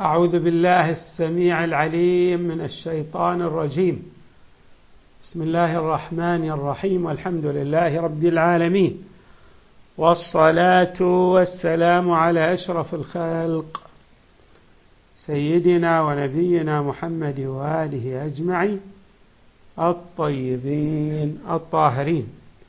أعوذ بالله السميع العليم من الشيطان الرجيم. بسم الله الرحمن الرحيم، والحمد لله رب العالمين، والصلاة والسلام على أشرف الخلق سيدنا ونبينا محمد وآله أجمعين الطيبين الطاهرين.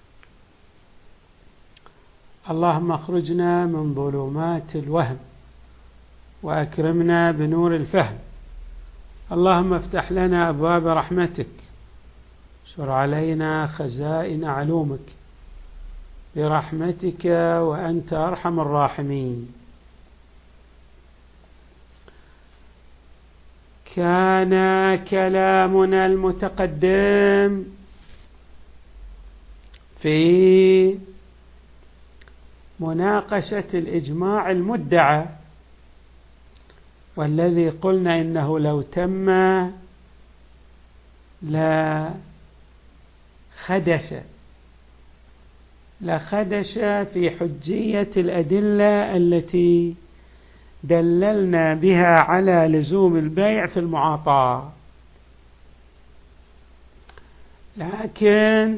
اللهم اخرجنا من ظلمات الوهم وأكرمنا بنور الفهم. اللهم افتح لنا أبواب رحمتك، شر علينا خزائن علومك برحمتك وأنت أرحم الراحمين. كان كلامنا المتقدم في مناقشة الإجماع المدعى، والذي قلنا إنه لو تم لخدش في حجية الأدلة التي دللنا بها على لزوم البيع في المعاطاة. لكن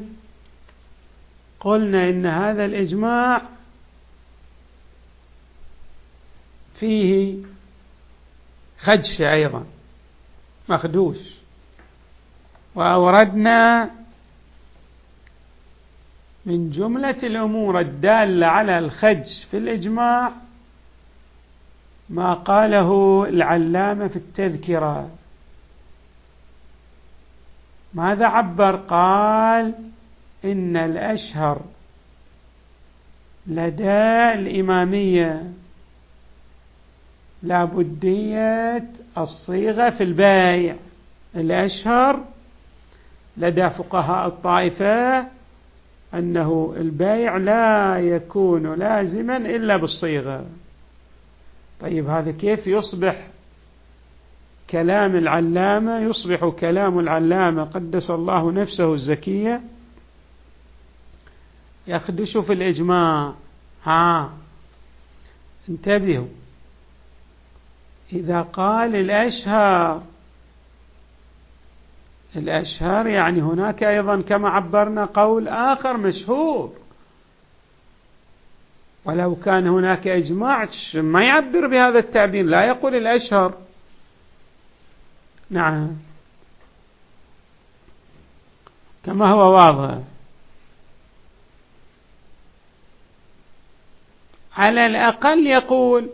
قلنا إن هذا الإجماع فيه خدش أيضا مخدوش، وأوردنا من جملة الأمور الدالة على الخدش في الإجماع ما قاله العلامة في التذكرة. ماذا عبر؟ قال إن الأشهر لدى الإمامية لابدية الصيغة في البيع. الأشهر لدى فقهاء الطائفة أنه البيع لا يكون لازما إلا بالصيغة. طيب هذا كيف يصبح كلام العلامة، يصبح كلام العلامة قدس الله نفسه الزكية يخدش في الإجماع؟ انتبهوا، إذا قال الأشهر يعني هناك أيضا كما عبرنا قول آخر مشهور، ولو كان هناك إجماع ما يعبر بهذا التعبير، لا يقول الأشهر. نعم، كما هو واضح. على الأقل يقول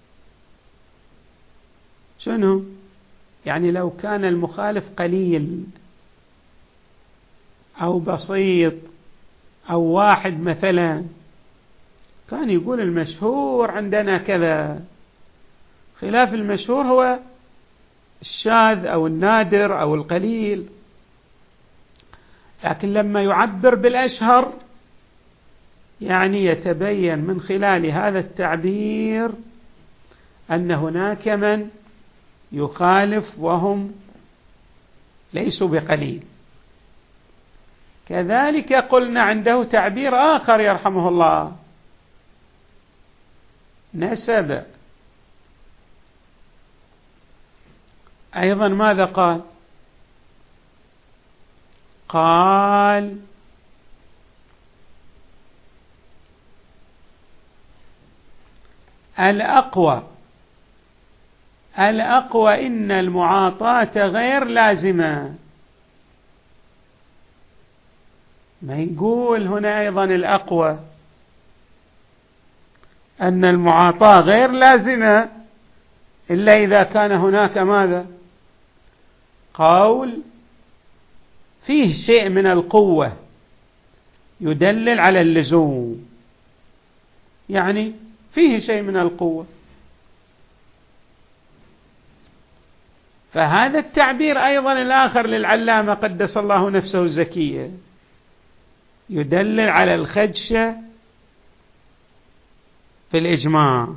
شنو؟ يعني لو كان المخالف قليل أو بسيط أو واحد مثلا، كان يقول المشهور عندنا كذا، خلاف المشهور هو الشاذ أو النادر أو القليل. لكن لما يعبر بالأشهر يعني يتبين من خلال هذا التعبير أن هناك من يخالف وهم ليسوا بقليل. كذلك قلنا عنده تعبير آخر يرحمه الله، نسب أيضا. ماذا قال؟ قال الأقوى إن المعاطاة غير لازمة. ما يقول هنا أيضا الأقوى أن المعاطاة غير لازمة إلا إذا كان هناك ماذا؟ قول فيه شيء من القوة يدلل على اللزوم، يعني فيه شيء من القوة. فهذا التعبير أيضا الآخر للعلامة قدس الله نفسه الزكية يدلل على الخدشة في الإجماع.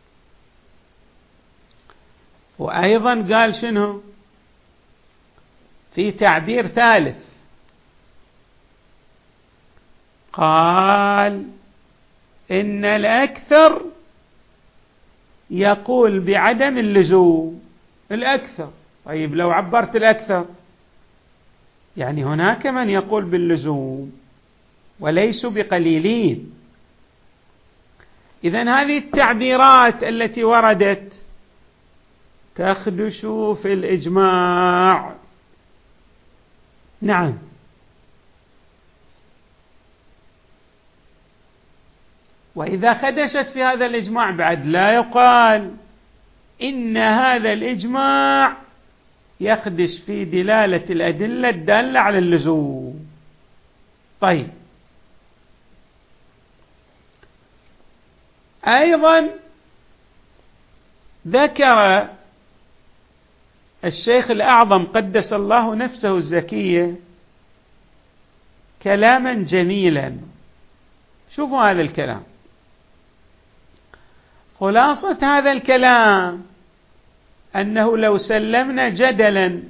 وأيضا قال شنو؟ في تعبير ثالث، قال إن الأكثر يقول بعدم اللزوم الأكثر. طيب لو عبرت الأكثر يعني هناك من يقول باللزوم وليسوا بقليلين. إذن هذه التعبيرات التي وردت تخدش في الإجماع. نعم. وإذا خدشت في هذا الإجماع بعد لا يقال إن هذا الإجماع يخدش في دلالة الأدلة الدالة على اللزوم. طيب أيضا ذكر الشيخ الأعظم قدس الله نفسه الزكية كلاما جميلا. شوفوا هذا الكلام، خلاصة هذا الكلام أنه لو سلمنا جدلا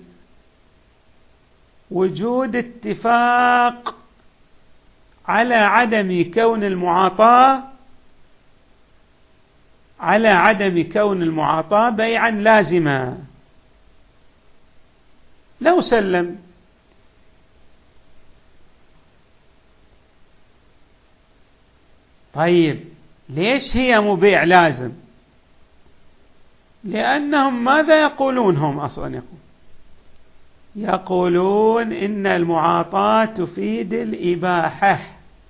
وجود اتفاق على عدم كون المعاطاة بيعا لازما، لو سلم طيب ليش هي مو بيع لازم؟ لأنهم ماذا يقولون؟ هم أصلا يقولون إن المعاطاة تفيد الإباحة،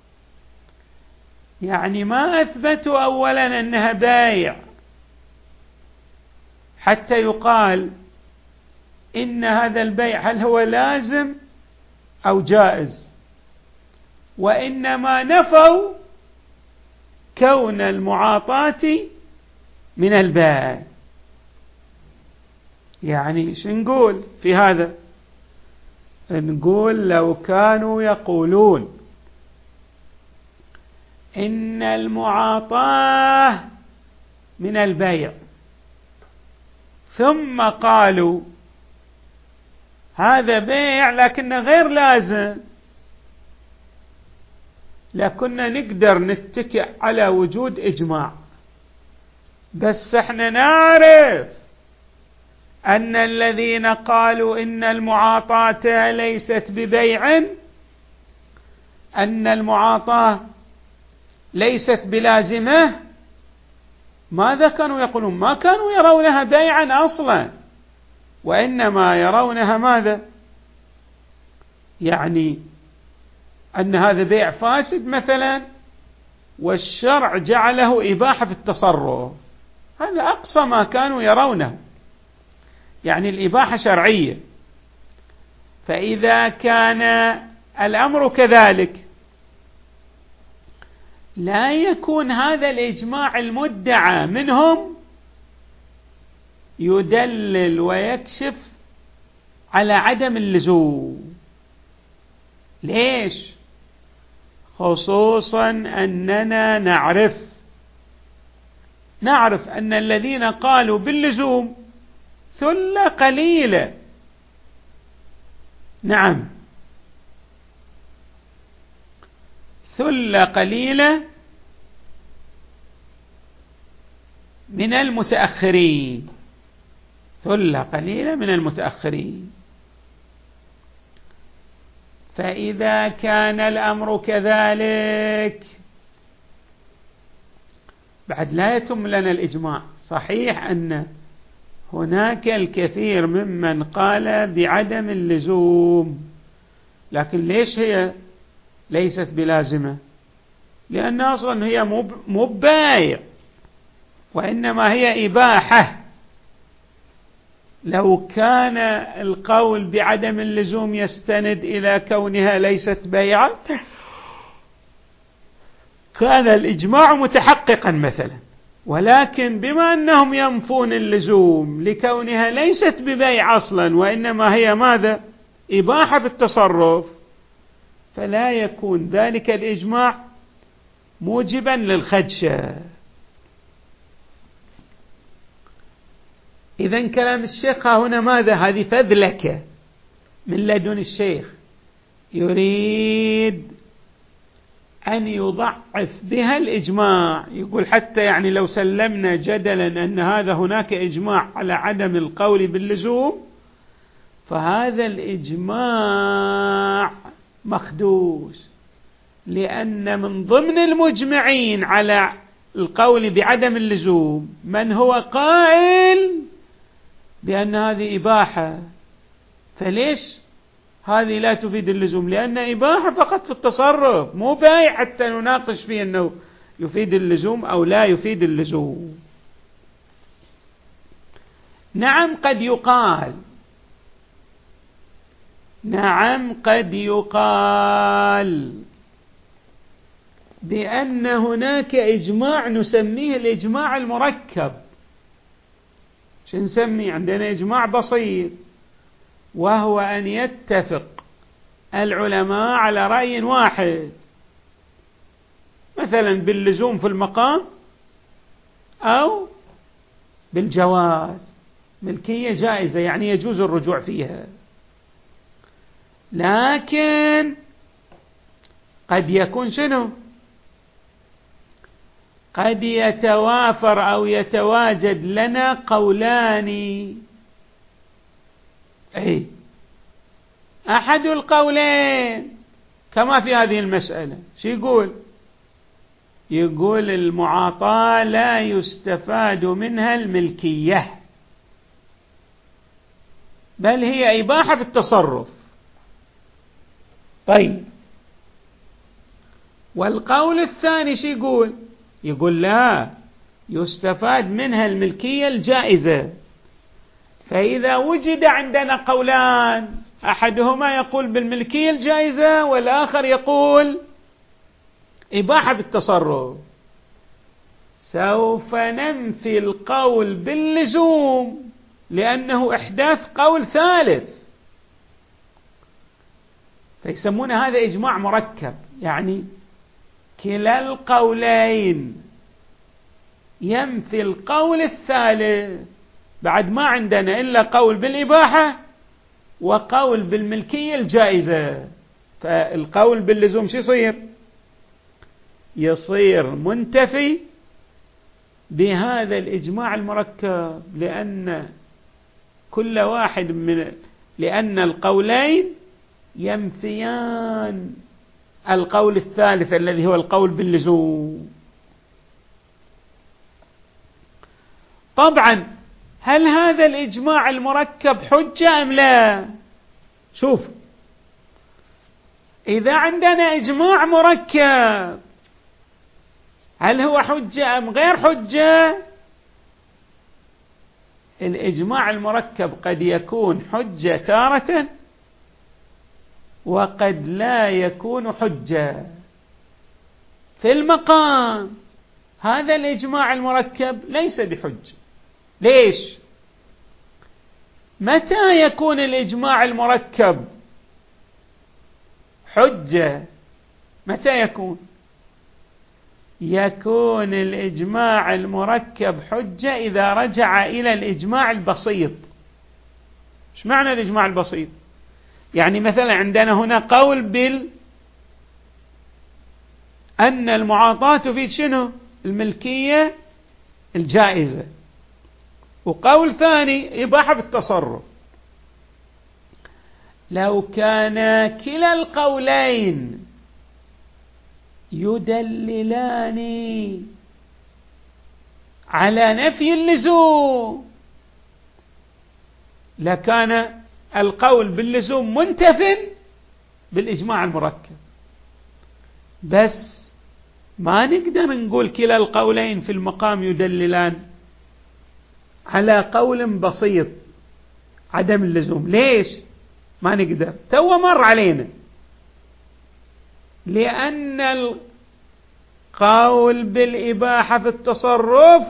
يعني ما أثبتوا أولا أنها بيع حتى يقال إن هذا البيع هل هو لازم أو جائز، وإنما نفوا كون المعاطاة من البيع. يعني شو نقول في هذا؟ نقول لو كانوا يقولون إن المعاطاة من البيع ثم قالوا هذا بيع لكنه غير لازم، لكنا نقدر نتكئ على وجود إجماع، بس احنا نعرف أن الذين قالوا إن المعاطاة ليست ببيع، أن المعاطاة ليست بلازمة، ماذا كانوا يقولون؟ ما كانوا يرونها بيعا أصلا، وإنما يرونها ماذا؟ يعني أن هذا بيع فاسد مثلا والشرع جعله إباحة في التصرف، هذا أقصى ما كانوا يرونه، يعني الإباحة شرعية. فإذا كان الأمر كذلك لا يكون هذا الإجماع المدعى منهم يدلل ويكشف على عدم اللزوم. ليش؟ خصوصا أننا نعرف أن الذين قالوا باللزوم ثلة قليلة. نعم، ثلة قليلة من المتأخرين، ثلة قليلة من المتأخرين. فإذا كان الأمر كذلك بعد لا يتم لنا الإجماع. صحيح أن هناك الكثير ممن قال بعدم اللزوم، لكن ليش هي ليست بلازمة؟ لأن أصلا هي مو بايع، وإنما هي إباحة. لو كان القول بعدم اللزوم يستند إلى كونها ليست بيعا كان الإجماع متحققا مثلا، ولكن بما أنهم ينفون اللزوم لكونها ليست ببيع أصلا وإنما هي ماذا؟ إباحة بالتصرف، فلا يكون ذلك الإجماع موجبا للخدشة. إذن كلام الشيخ هنا ماذا؟ هذه فذلكة من لدن الشيخ، يريد أن يضعف بها الإجماع. يقول حتى يعني لو سلمنا جدلا أن هذا هناك إجماع على عدم القول باللزوم، فهذا الإجماع مخدوش، لأن من ضمن المجمعين على القول بعدم اللزوم من هو قائل بأن هذه إباحة. فليش هذه لا تفيد اللزوم؟ لأن إباحة فقط في التصرف، مو بايع حتى نناقش فيه أنه يفيد اللزوم أو لا يفيد اللزوم. نعم قد يقال بأن هناك إجماع نسميه الإجماع المركب. شو نسميه؟ عندنا إجماع بسيط، وهو أن يتفق العلماء على رأي واحد، مثلا باللزوم في المقام أو بالجواز. ملكية جائزة يعني يجوز الرجوع فيها، لكن قد يكون شنو؟ قد يتوافر أو يتواجد لنا قولان. أحد القولين كما في هذه المسألة شو يقول المعاطاة لا يستفاد منها الملكية، بل هي إباحة في التصرف. طيب، والقول الثاني شو يقول لا يستفاد منها الملكية الجائزة. فإذا وجد عندنا قولان، أحدهما يقول بالملكية الجائزة والآخر يقول إباحة بالتصرف، سوف ننفي القول باللزوم لأنه إحداث قول ثالث. فيسمون هذا إجماع مركب، يعني كلا القولين ينفي القول الثالث. بعد ما عندنا إلا قول بالإباحة وقول بالملكية الجائزة، فالقول باللزوم شو يصير منتفي بهذا الإجماع المركب، لأن القولين ينفيان القول الثالث الذي هو القول باللزوم. طبعا هل هذا الإجماع المركب حجة أم لا؟ شوف، إذا عندنا إجماع مركب هل هو حجة أم غير حجة؟ الإجماع المركب قد يكون حجة تارة وقد لا يكون حجة. في المقام هذا الإجماع المركب ليس بحجة. ليش؟ متى يكون الإجماع المركب حجة؟ متى يكون الإجماع المركب حجة إذا رجع إلى الإجماع البسيط. إيش معنى الإجماع البسيط؟ يعني مثلا عندنا هنا قول أن المعاطاة تفيد شنو؟ الملكية الجائزة، وقول ثاني إباحة بالتصرف. لو كان كلا القولين يدللان على نفي اللزوم لكان القول باللزوم منتف بالإجماع المركب. بس ما نقدر نقول كلا القولين في المقام يدللان على قول بسيط عدم اللزوم. ليش ما نقدر؟ تو مر علينا، لأن القول بالإباحة في التصرف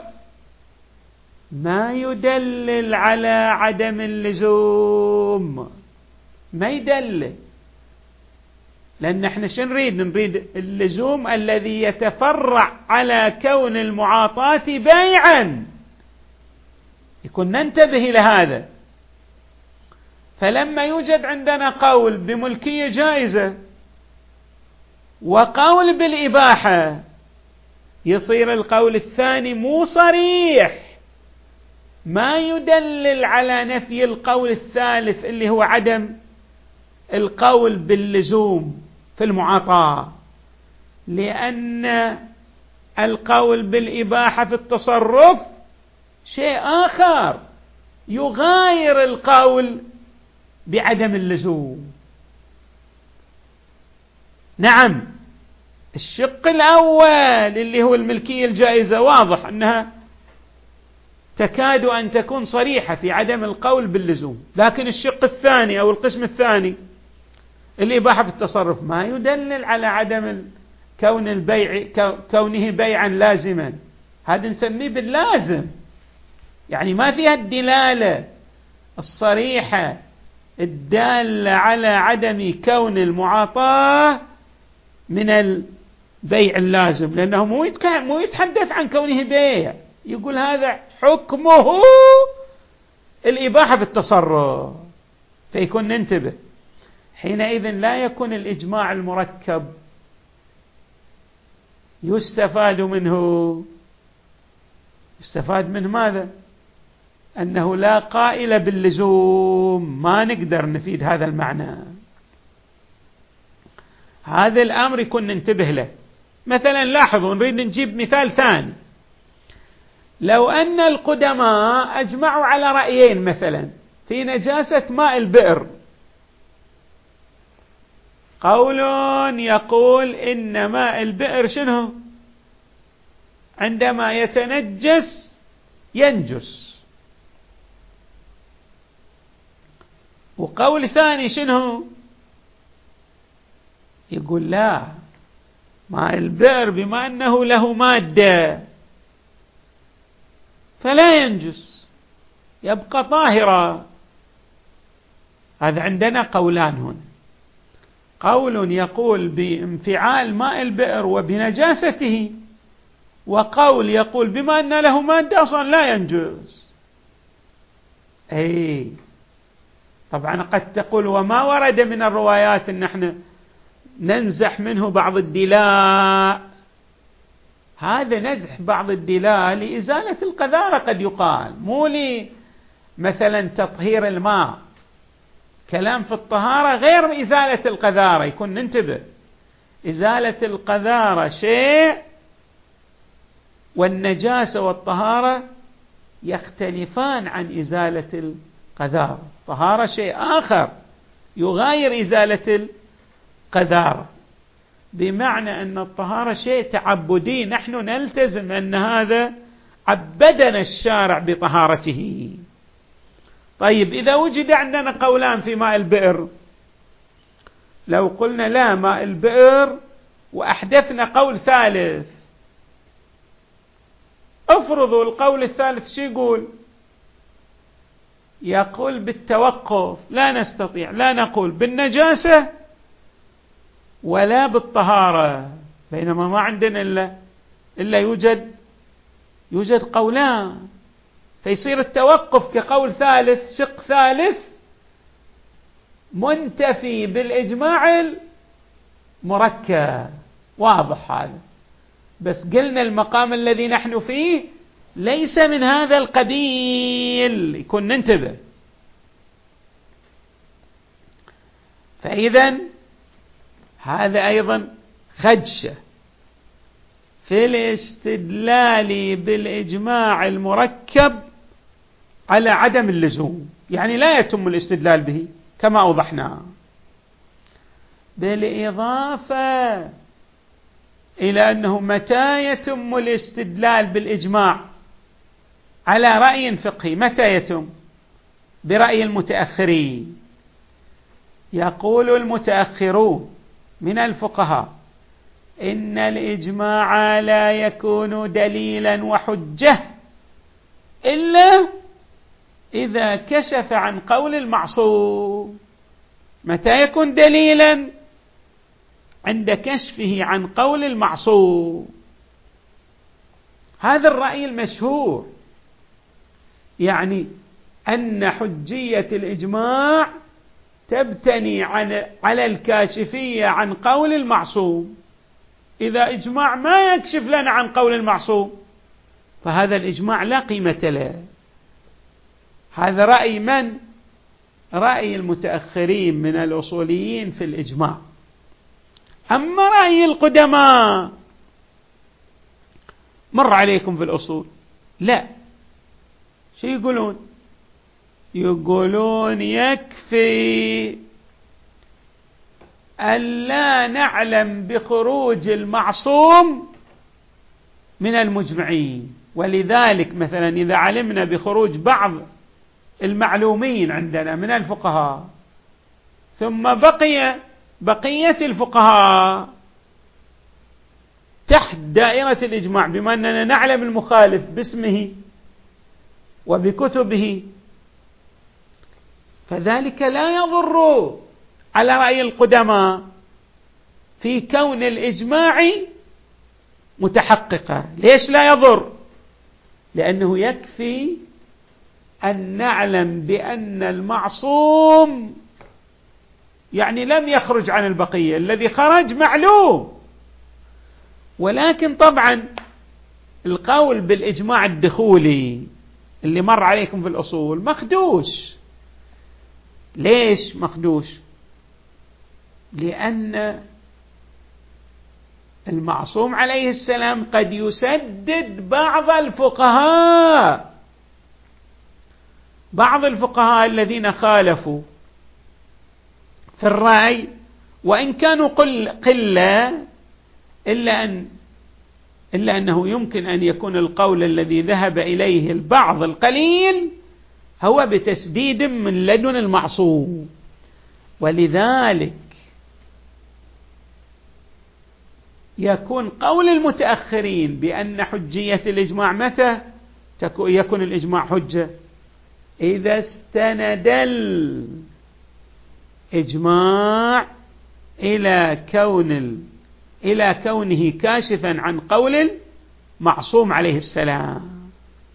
ما يدلل على عدم اللزوم، ما يدلل، لأن احنا شو نريد اللزوم الذي يتفرع على كون المعاطاة بيعا، يكون ننتبه لهذا. فلما يوجد عندنا قول بملكية جائزة وقول بالإباحة، يصير القول الثاني مو صريح، ما يدلل على نفي القول الثالث اللي هو عدم القول باللزوم في المعاطاة، لأن القول بالإباحة في التصرف شيء آخر يغاير القول بعدم اللزوم. نعم، الشق الأول اللي هو الملكية الجائزة واضح أنها تكاد أن تكون صريحة في عدم القول باللزوم، لكن الشق الثاني أو القسم الثاني الإباحة في التصرف ما يدلل على عدم كون البيع كونه بيعا لازما، هذا نسميه باللازم، يعني ما فيها الدلالة الصريحة الدالة على عدم كون المعاطاة من البيع اللازم، لأنه مو يتحدث عن كونه بيع، يقول هذا حكمه الإباحة في التصرف، فيكون ننتبه. حينئذ لا يكون الإجماع المركب يستفاد منه ماذا؟ أنه لا قائل باللزوم، ما نقدر نفيد هذا المعنى. هذا الأمر يكون ننتبه له. مثلا لاحظوا، نريد نجيب مثال ثاني. لو أن القدماء أجمعوا على رأيين مثلا في نجاسة ماء البئر، قول يقول إن ماء البئر شنو؟ عندما يتنجس ينجس، وقول ثاني شنو؟ يقول لا، ماء البئر بما أنه له مادة فلا ينجس، يبقى طاهرا. هذا عندنا قولان هنا، قول يقول بانفعال ماء البئر وبنجاسته، وقول يقول بما أن له مادة أصلا لا ينجس. أي طبعا قد تقول وما ورد من الروايات أن احنا ننزح منه بعض الدلاء، هذا نزح بعض الدلاء لإزالة القذارة قد يقال، مو مثلا تطهير الماء. كلام في الطهارة غير إزالة القذارة، يكون ننتبه. إزالة القذارة شيء والنجاسة والطهارة يختلفان عن إزالة القذارة. الطهارة شيء آخر يغاير إزالة القذارة، بمعنى أن الطهارة شيء تعبدي، نحن نلتزم أن هذا عبدنا الشارع بطهارته. طيب إذا وجد عندنا قولان في ماء البئر، لو قلنا لا ماء البئر وأحدثنا قول ثالث، افرضوا القول الثالث شو يقول؟ يقول بالتوقف، لا نستطيع، لا نقول بالنجاسة ولا بالطهارة، بينما ما عندنا إلا يوجد قولان، فيصير التوقف كقول ثالث، شق ثالث منتفي بالإجماع المركب. واضح هذا، بس قلنا المقام الذي نحن فيه ليس من هذا القبيل، يكون ننتبه. فإذا هذا أيضا خدشة في الاستدلال بالإجماع المركب على عدم اللزوم، يعني لا يتم الاستدلال به كما أوضحنا. بالإضافة إلى أنه متى يتم الاستدلال بالإجماع على رأي فقهي؟ متى يتم؟ برأي المتأخرين. يقول المتأخرون من الفقهاء إن الإجماع لا يكون دليلا وحجة إلا إذا كشف عن قول المعصوم. متى يكون دليلا؟ عند كشفه عن قول المعصوم. هذا الرأي المشهور، يعني أن حجية الإجماع تبتني على الكاشفية عن قول المعصوم. إذا إجماع ما يكشف لنا عن قول المعصوم فهذا الإجماع لا قيمة له. هذا رأي من؟ رأي المتأخرين من الأصوليين في الإجماع. أما رأي القدماء مر عليكم في الأصول، لا، شو يقولون؟ يقولون يكفي ألا نعلم بخروج المعصوم من المجمعين. ولذلك مثلا إذا علمنا بخروج بعض المعلومين عندنا من الفقهاء ثم بقية الفقهاء تحت دائرة الإجماع، بما أننا نعلم المخالف باسمه وبكتبه، فذلك لا يضر على رأي القدماء في كون الإجماع متحققا. ليش لا يضر؟ لأنه يكفي أن نعلم بأن المعصوم يعني لم يخرج عن البقية، الذي خرج معلوم. ولكن طبعا القول بالإجماع الدخولي اللي مر عليكم في الأصول مخدوش. ليش مخدوش؟ لأن المعصوم عليه السلام قد يسدد بعض الفقهاء الذين خالفوا في الرأي، وإن كانوا قلة، إلا أنه يمكن أن يكون القول الذي ذهب إليه البعض القليل هو بتسديد من لدن المعصوم. ولذلك يكون قول المتأخرين بأن حجية الإجماع متى يكون الإجماع حجة؟ إذا استند الإجماع إلى كونه كاشفا عن قول المعصوم عليه السلام.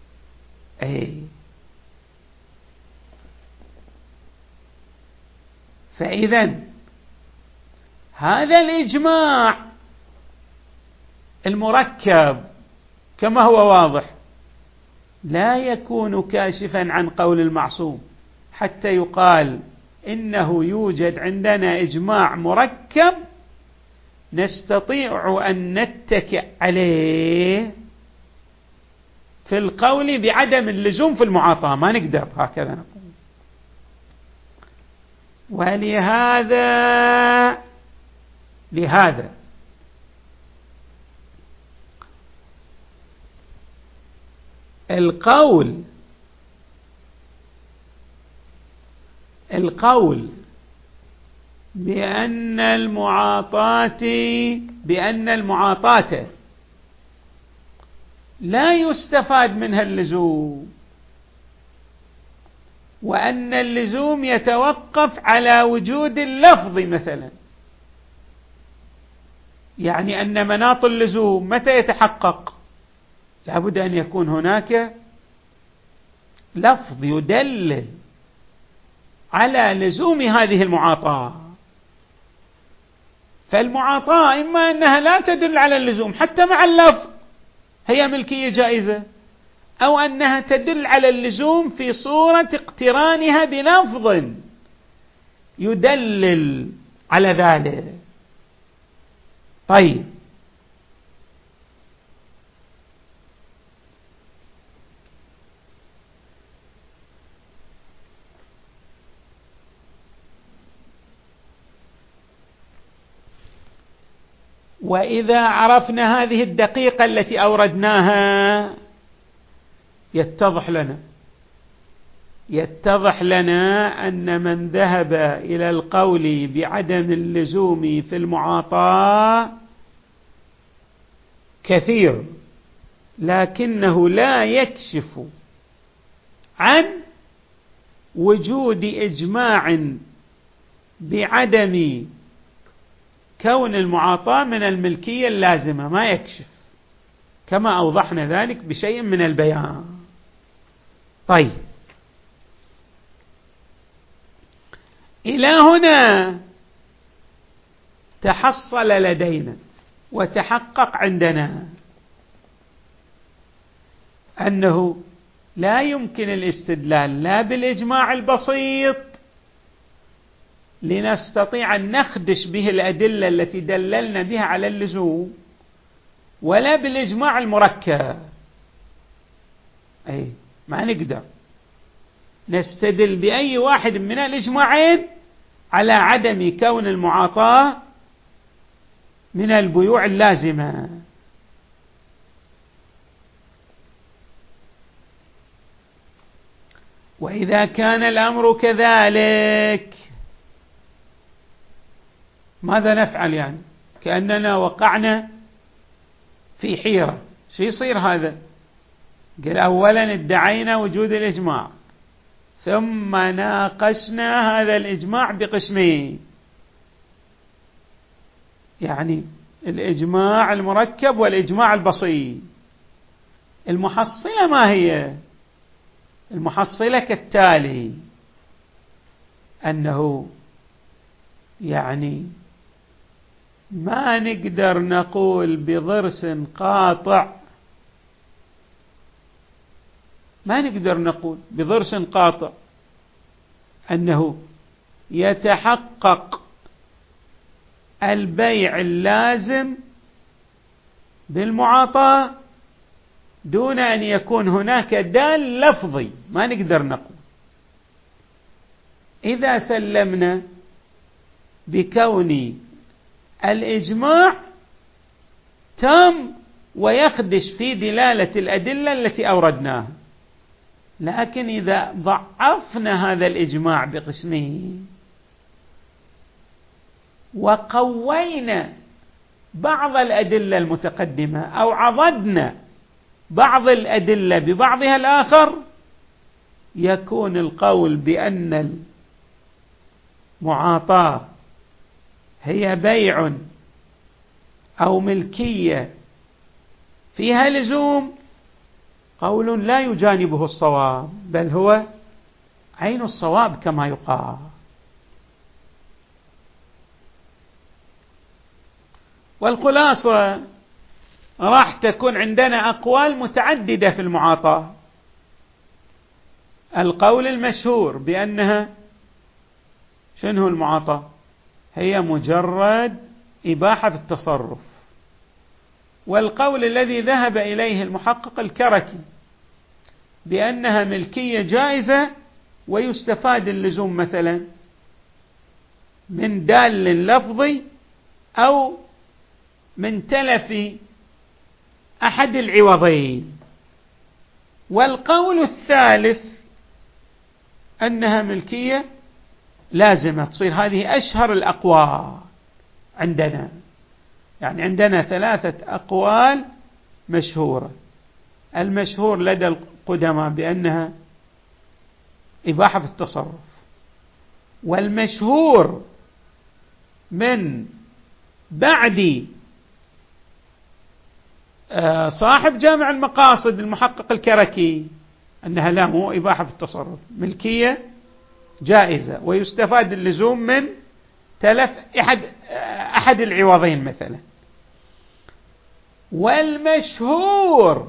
فإذا هذا الإجماع المركب كما هو واضح لا يكون كاشفا عن قول المعصوم حتى يقال إنه يوجد عندنا إجماع مركب نستطيع أن نتكئ عليه في القول بعدم اللزوم في المعاطاة، ما نقدر هكذا نقول. ولهذا القول بأن المعاطاة لا يستفاد منها اللزوم، وأن اللزوم يتوقف على وجود اللفظ مثلا، يعني أن مناط اللزوم متى يتحقق؟ لابد أن يكون هناك لفظ يدلل على لزوم هذه المعاطاة. فالمعاطاة إما أنها لا تدل على اللزوم حتى مع اللفظ، هي ملكية جائزة، أو أنها تدل على اللزوم في صورة اقترانها بلفظ يدلل على ذلك. طيب، وإذا عرفنا هذه الدقيقة التي أوردناها يتضح لنا أن من ذهب إلى القول بعدم اللزوم في المعاطاة كثير، لكنه لا يكشف عن وجود إجماع بعدم كون المعاطاة من الملكية اللازمة، ما يكشف، كما أوضحنا ذلك بشيء من البيان. طيب، إلى هنا تحصل لدينا وتحقق عندنا أنه لا يمكن الاستدلال لا بالإجماع البسيط لنستطيع أن نخدش به الأدلة التي دللنا بها على اللزوم، ولا بالإجماع المركب. أي ما نقدر نستدل بأي واحد من الإجماعين على عدم كون المعاطاة من البيوع اللازمة. وإذا كان الأمر كذلك ماذا نفعل؟ يعني كأننا وقعنا في حيرة، شو يصير هذا؟ قال أولا ادعينا وجود الإجماع، ثم ناقشنا هذا الإجماع بقسمين، يعني الإجماع المركب والإجماع البسيط. المحصلة ما هي؟ المحصلة كالتالي: أنه يعني ما نقدر نقول بضرس قاطع، ما نقدر نقول بضرس قاطع أنه يتحقق البيع اللازم بالمعاطاة دون أن يكون هناك دال لفظي. ما نقدر نقول. إذا سلمنا بكون الإجماع تام ويخدش في دلالة الأدلة التي أوردناها، لكن إذا ضعفنا هذا الإجماع بقسمه وقوينا بعض الأدلة المتقدمة أو عضدنا بعض الأدلة ببعضها الآخر، يكون القول بأن المعاطاة هي بيع أو ملكية فيها لزوم قول لا يجانبه الصواب، بل هو عين الصواب كما يقال. والخلاصة راح تكون عندنا أقوال متعددة في المعاطاة. القول المشهور بأنها شنو المعاطاة؟ هي مجرد إباحة في التصرف. والقول الذي ذهب إليه المحقق الكركي بأنها ملكية جائزة ويستفاد اللزوم مثلا من دال لفظي أو من تلف أحد العوضين. والقول الثالث أنها ملكية لازمة تصير. هذه أشهر الأقوال عندنا، يعني عندنا 3 أقوال مشهورة. المشهور لدى القدماء بأنها إباحة في التصرف، والمشهور من بعد صاحب جامع المقاصد المحقق الكركي أنها لا، مو إباحة في التصرف، ملكية جائزة ويستفاد اللزوم من تلف أحد العوضين مثلا. والمشهور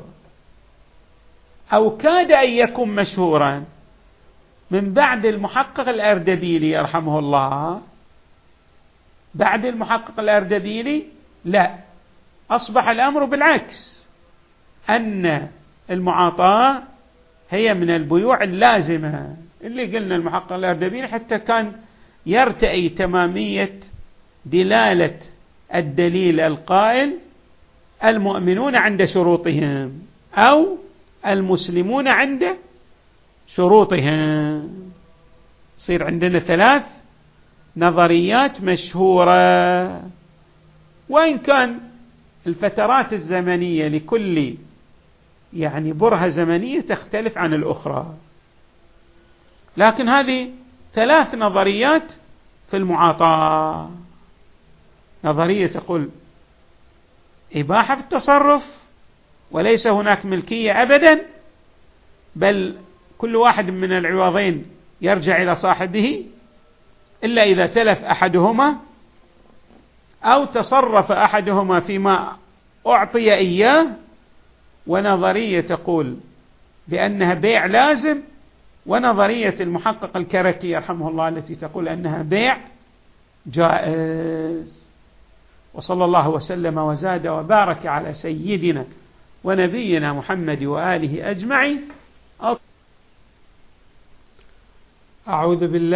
أو كاد أن يكون مشهورا من بعد المحقق الأردبيلي يرحمه الله، بعد المحقق الأردبيلي لا، أصبح الأمر بالعكس، أن المعاطاة هي من البيوع اللازمة اللي قلنا المحقق الأردبيلي حتى كان يرتئي تمامية دلالة الدليل القائل المؤمنون عند شروطهم أو المسلمون عند شروطهم. يصير عندنا 3 نظريات مشهورة، وإن كان الفترات الزمنية لكل يعني برهة زمنية تختلف عن الأخرى، لكن هذه 3 نظريات في المعاطاة. نظرية تقول إباحة في التصرف وليس هناك ملكية أبدا، بل كل واحد من العوضين يرجع إلى صاحبه إلا إذا تلف أحدهما أو تصرف أحدهما فيما أعطي إياه، ونظرية تقول بأنها بيع لازم، ونظرية المحقق الكركي رحمه الله التي تقول أنها بيع جائز. وصلى الله وسلم وزاد وبارك على سيدنا ونبينا محمد وآله أجمعين. أعوذ بالله